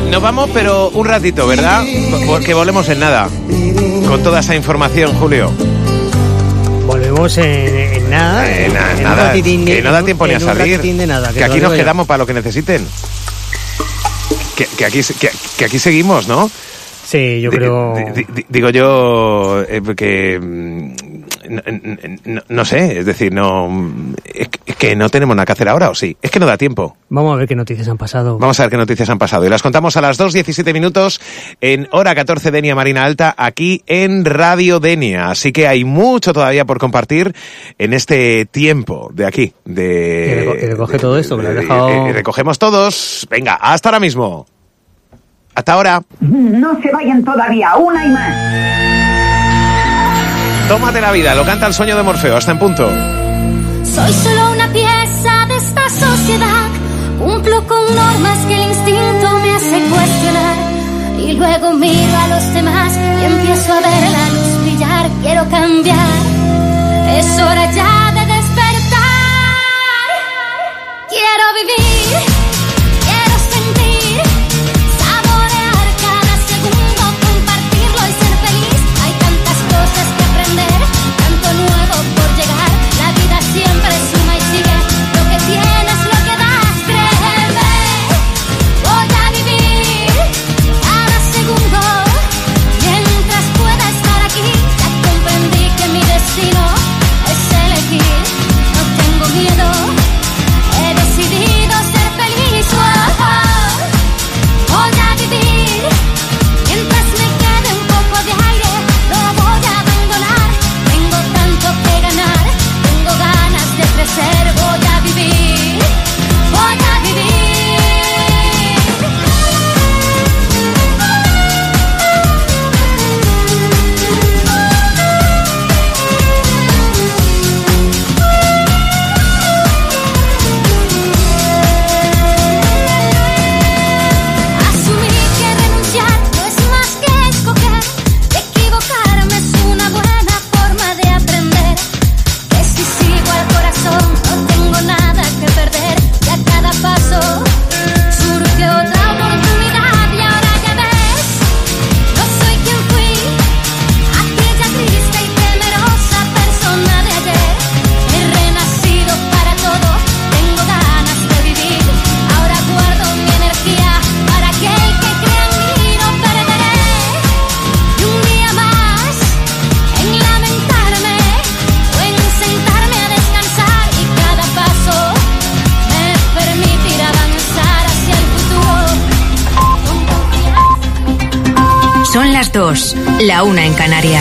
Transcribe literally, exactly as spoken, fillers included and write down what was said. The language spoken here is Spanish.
Nos vamos, pero un ratito, ¿verdad? Porque volvemos en nada. Con toda esa información, Julio. Volvemos en, en nada. Eh, na, en nada, de, que no da tiempo ni a salir. De nada, que que aquí nos ya. quedamos para lo que necesiten. Que, que, aquí, que, que aquí seguimos, ¿no? Sí, yo D- creo... d- d- digo yo eh, que... No, no, no sé, es decir, no... Es que no tenemos nada que hacer ahora, ¿o sí? Es que no da tiempo. Vamos a ver qué noticias han pasado. Vamos a ver qué noticias han pasado. Y las contamos a las dos diecisiete minutos en hora catorce Denia Marina Alta, aquí en Radio Denia. Así que hay mucho todavía por compartir en este tiempo de aquí. De, y, reco- y recoge todo esto, que lo has dejado... Y, y recogemos todos. Venga, hasta ahora mismo. Hasta ahora. No se vayan todavía, una y más. Tómate la vida, lo canta El sueño de Morfeo. Hasta en punto. Soy solo una pieza de esta sociedad. Cumplo con normas que el instinto me hace cuestionar. Y luego miro a los demás y empiezo a ver la luz brillar. Quiero cambiar, es hora ya de despertar. Quiero vivir, quiero sentir, saborear cada segundo, compartirlo y ser feliz. Hay tantas cosas que aprender, tanto nuevo por llegar. La vida siempre suma y sigue, lo que tienes, lo que das, créeme. Voy a vivir cada segundo, mientras pueda estar aquí. Ya comprendí que mi destino es elegir, no tengo miedo, he decidido ser feliz. Oh, oh. Voy a vivir, mientras me quede un poco de aire, no voy a abandonar. Tengo tanto que ganar, tengo ganas de crecer. Voy a vivir, voy a vivir. Asumir que renunciar no es más que escoger. Equivocarme es una buena forma de aprender. Que si sigo al corazón no tengo nada que perder. Y a cada paso surge otra oportunidad. Y ahora ya ves, no soy quien fui, aquella triste y temerosa persona de ayer. He renacido para todo, tengo ganas de vivir. Ahora guardo mi energía para aquel que crea en mí, no perderé ni un día más en lamentarme o en sentarme a descansar. Y cada paso me permitirá avanzar hacia el futuro con confianza. Son las dos, la una en Canarias.